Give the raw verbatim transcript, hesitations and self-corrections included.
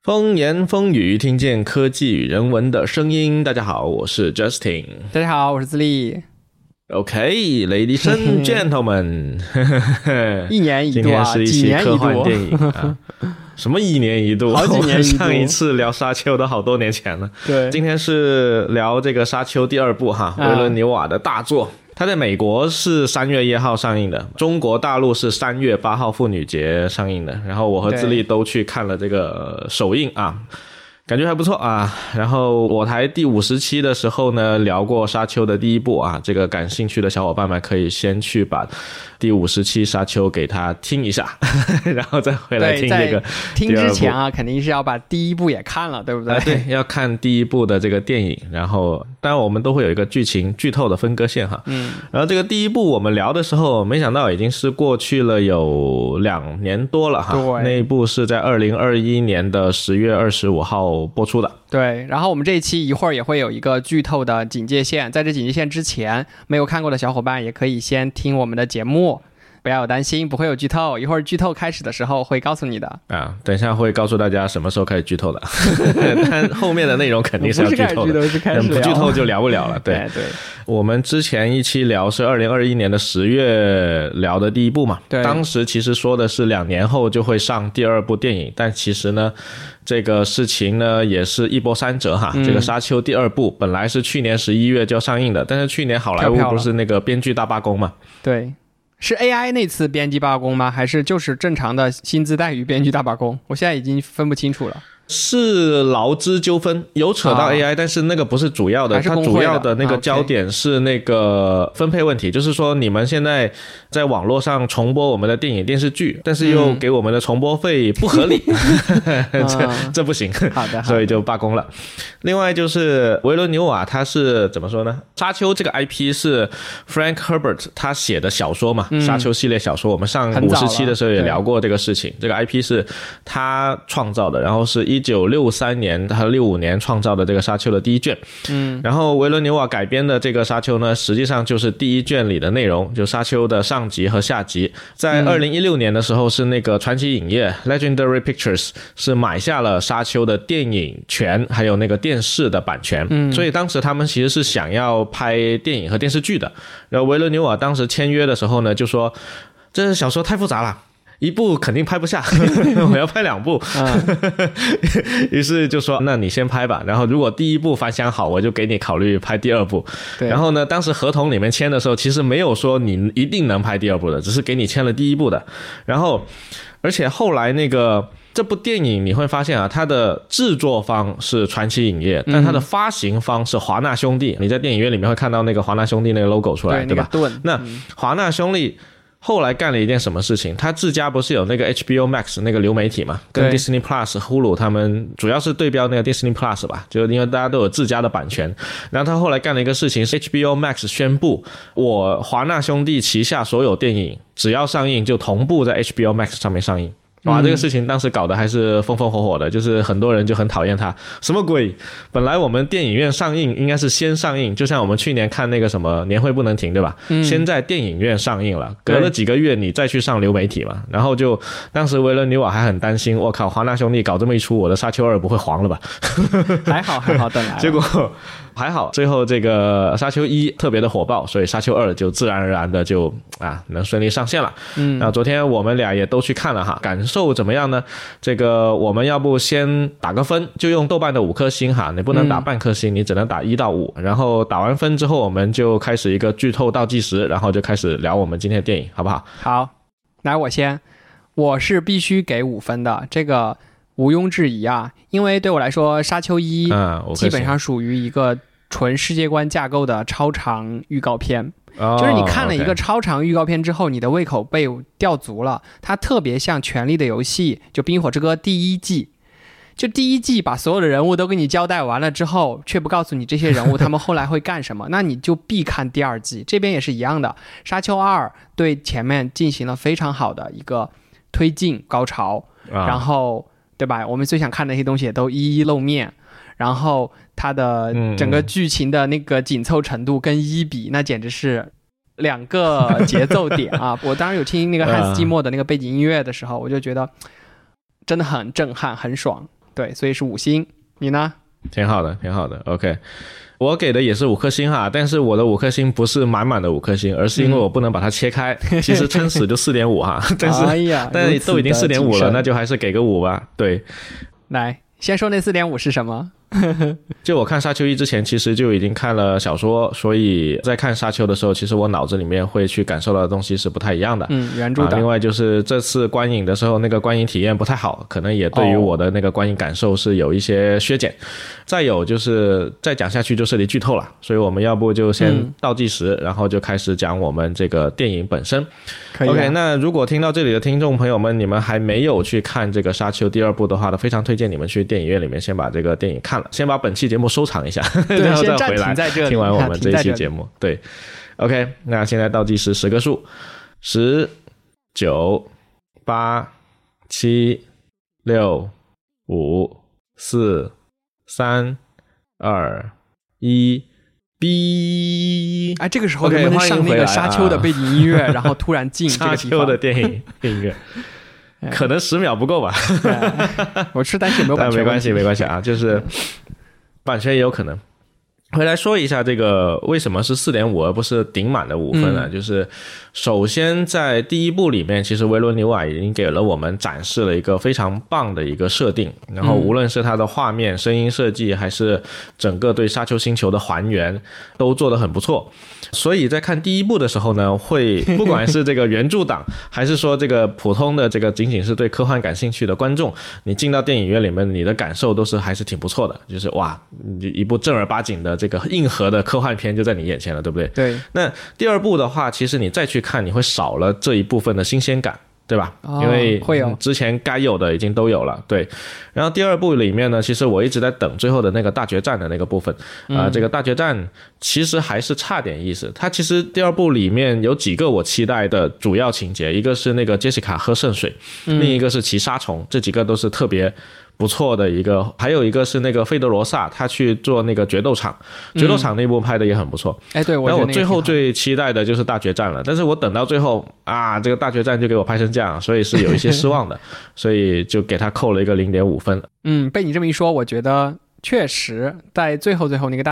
风言风语，听见科技与人文的声音。大家好，我是 Justin。 大家好，我是自立。 OK, ladies and gentlemen 一年一度啊， 今天是一期科幻电影啊。什么一年一度？ 好几年一度。 上一次聊沙丘都好多年前了。 对， 今天是聊这个沙丘第二部哈，维伦纽瓦的大作。它在美国是三月一号上映的，中国大陆是三月八号妇女节上映的。然后我和自立都去看了这个首映啊，感觉还不错啊。然后我台第五十期的时候呢，聊过沙丘的第一部啊，这个感兴趣的小伙伴们可以先去把第五十期沙丘给他听一下，然后再回来听这个。 听之前啊，肯定是要把第一部也看了，对不对？ 啊、对，要看第一部的这个电影，然后当然我们都会有一个剧情剧透的分割线哈。嗯。然后这个第一部我们聊的时候，没想到已经是过去了有两年多了哈。 对。 那一部是在二零二一年的十月二十五号播出的。 对，然后我们这一期一会儿也会有一个剧透的警戒线，在这警戒线之前，没有看过的小伙伴也可以先听我们的节目。不要有担心，不会有剧透，一会儿剧透开始的时候会告诉你的啊。等一下会告诉大家什么时候开始剧透的，但后面的内容肯定是要剧透的，不剧透就聊不了了。对对对， 我们之前一期聊是二零二一年的十月聊的第一部嘛， 对， 当时其实说的是两年后就会上第二部电影，但其实呢，这个事情呢也是一波三折哈。嗯、这个沙丘第二部本来是去年十一月就要上映的，但是去年好莱坞不是那个编剧大罢工嘛？ 对。是 A I 那次编辑罢工吗？还是就是正常的薪资待遇编剧大罢工？我现在已经分不清楚了。 是劳资纠纷，有扯到 A I、啊、但是那个不是主要的，它主要的那个焦点是那个分配问题、啊 okay、就是说你们现在在网络上重播我们的电影电视剧，但是又给我们的重播费不合理、嗯、这, 这不行， 好的， 所以就罢工了。另外就是维伦纽瓦他是怎么说呢，沙丘这个 I P 是 Frank Herbert 他写的小说嘛、嗯、沙丘系列小说，我们上五十期的时候也聊过这个事情，这个 I P 是他创造的，然后是一九六三年和六五年创造的这个沙丘的第一卷。嗯，然后维伦纽瓦改编的这个沙丘呢，实际上就是第一卷里的内容，就沙丘的上集和下集。在二零一六年的时候，是那个传奇影业 Legendary Pictures 是买下了沙丘的电影权还有那个电视的版权、嗯、所以当时他们其实是想要拍电影和电视剧的。然后维伦纽瓦当时签约的时候呢，就说这小说太复杂了，一部肯定拍不下我要拍两部、嗯、于是就说那你先拍吧，然后如果第一部反响好，我就给你考虑拍第二部。然后呢，当时合同里面签的时候其实没有说你一定能拍第二部的，只是给你签了第一部的。然后而且后来那个这部电影你会发现啊，它的制作方是传奇影业，但它的发行方是华纳兄弟、嗯、你在电影院里面会看到那个华纳兄弟那个 logo 出来， 对, 对吧、那个、那华纳兄弟后来干了一件什么事情，他自家不是有那个 H B O Max 那个流媒体嘛，跟 Disney Plus、Hulu 他们主要是对标那个 Disney Plus 吧，就因为大家都有自家的版权。然后他后来干了一个事情是 H B O Max 宣布，我华纳兄弟旗下所有电影只要上映就同步在 H B O Max 上面上映。哇，这个事情当时搞得还是风风火火的，就是很多人就很讨厌他，什么鬼？本来我们电影院上映应该是先上映，就像我们去年看那个什么年会不能停，对吧？嗯、先在电影院上映了，隔了几个月你再去上流媒体嘛。然后就当时维伦纽瓦还很担心，我靠，华纳兄弟搞这么一出，我的沙丘二不会黄了吧？ 还好还好，等来了。 结果还好，最后这个沙丘一特别的火爆，所以沙丘二就自然而然的就啊能顺利上线了。嗯，然后昨天我们俩也都去看了哈，感受怎么样呢？这个我们要不先打个分，就用豆瓣的五颗星哈，你不能打半颗星，嗯、你只能打一到五。然后打完分之后，我们就开始一个剧透倒计时，然后就开始聊我们今天的电影，好不好？ 好，来我先，我是必须给五分的，这个毋庸置疑啊，因为对我来说，沙丘一基本上属于一个纯世界观架构的超长预告片。Oh, 就是你看了一个超长预告片之后， okay. 你的胃口被吊足了。它特别像《权力的游戏》，就《冰与火之歌》第一季，就第一季把所有的人物都给你交代完了之后，却不告诉你这些人物他们后来会干什么，那你就必看第二季。这边也是一样的，沙丘二对前面进行了非常好的一个推进高潮， uh. 然后对吧？我们最想看的那些东西也都一一露面。然后它的整个剧情的那个紧凑程度跟一比，那简直是两个节奏点啊！我当时有听那个汉斯季默的那个背景音乐的时候，我就觉得真的很震撼，很爽。 对，所以是五星。你呢？ 挺好的，挺好的。OK， 我给的也是五颗星哈，但是我的五颗星不是满满的五颗星，而是因为我不能把它切开。嗯、其实撑死就四点五哈，但是、 哎、呀但是都已经四点五了，那就还是给个五吧。对， 来，先说那四点五是什么？ 就我看沙丘一之前其实就已经看了小说，所以在看沙丘的时候，其实我脑子里面会去感受到的东西是不太一样的。 嗯，原著的、 啊。另外就是这次观影的时候，那个观影体验不太好，可能也对于我的那个观影感受是有一些削减。哦、再有就是再讲下去就涉及剧透了，所以我们要不就先倒计时，嗯、然后就开始讲我们这个电影本身。 可以、啊。 OK， 那如果听到这里的听众朋友们，你们还没有去看这个沙丘第二部的话呢，非常推荐你们去电影院里面先把这个电影看了，先把本期节目收藏一下，然后再回来听完我们这一期节目。对 ，OK， 那现在倒计时十个数，十、九、八、七、六、五、四、三、二、一。B， 哎，这个时候能不能上那个沙丘的背景音乐， okay, 然后突然进这个地方？ 沙丘的电影音乐，可能十秒不够吧。 我吃，但是有没有版权？ 没关系，没关系啊，就是版权也有可能。回来说一下这个为什么是 四点五 而不是顶满的五分呢、嗯、就是首先在第一部里面，其实维伦纽瓦已经给了我们展示了一个非常棒的一个设定，然后无论是它的画面、声音设计，还是整个对沙丘星球的还原都做得很不错。所以在看第一部的时候呢，会不管是这个原著党还是说这个普通的这个仅仅是对科幻感兴趣的观众，你进到电影院里面，你的感受都是还是挺不错的，就是哇，一部正儿八经的这个硬核的科幻片就在你眼前了，对不对？ 对。 那第二部的话，其实你再去看，你会少了这一部分的新鲜感，对吧？ 哦、 因为会有之前该有的已经都有了，对。然后第二部里面呢，其实我一直在等最后的那个大决战的那个部分啊、呃嗯，这个大决战其实还是差点意思。它其实第二部里面有几个我期待的主要情节，一个是那个杰西卡喝圣水，嗯、另一个是骑沙虫，这几个都是特别不错的一个，还有一个是那个费德罗萨他去做那个决斗场，决斗场那部拍的也很不错。 哎、嗯，对，我然后我最后最期待的就是大决战了，但是我等到最后啊，这个大决战就给我拍成这样，所以是有一些失望的，所以就给他扣了一个 零点五 分。 嗯，被你这么一说，我觉得确实在最后最后那个大